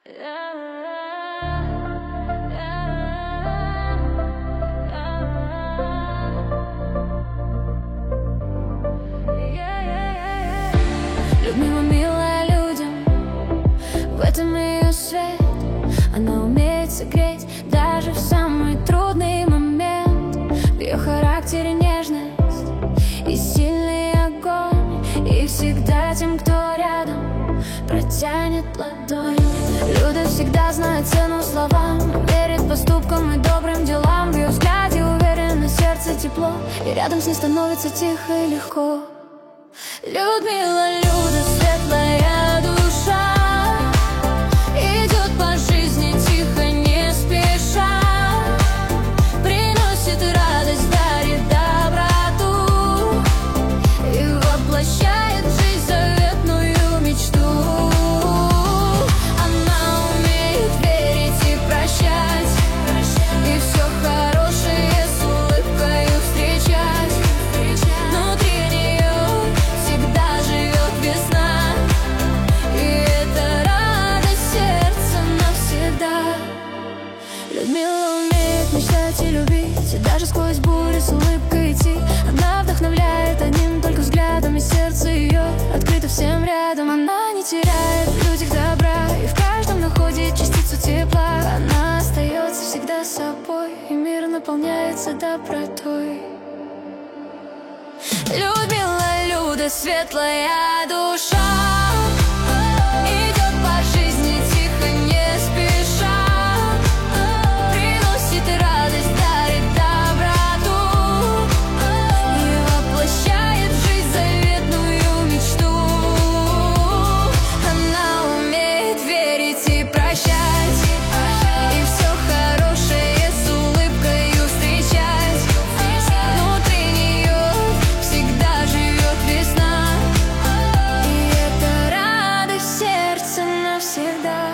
Людмила милая людям, в этом ее свет. Она умеет согреть даже в самый трудный момент. В ее характере нежность и сильный огонь, и всегда тем, кто рядом, протянет ладонь. Люда всегда знает цену словам, верит поступкам и добрым делам. В ее взгляде уверенно, сердце тепло, и рядом с ней становится тихо и легко. Людмила, Люда, светлая душа, идет по жизни тихо, не спеша, приносит радость, дарит доброту и воплощает в жизнь заветную мечту. Она умеет верить и прощать, и все хорошее с улыбкою встречать. Внутри нее всегда живет весна, и это радость сердца навсегда. Людмила умеет мечтать и любить, и даже сквозь бури с улыбкой идти. Она вдохновляет одним только взглядом, и сердце ее открыто всем рядом. Она не теряет в людях добра, и в каждом находит частицу тепла. Она остается всегда собой, и мир наполняется добротой. Людмила, Люда, светлая душа, идет по жизни тихо, не спеша, приносит радость, дарит доброту и воплощает в жизнь заветную мечту. Она умеет верить и прощать, и все хорошее с улыбкою встречать. Внутри нее всегда живет весна, и это радость сердца навсегда.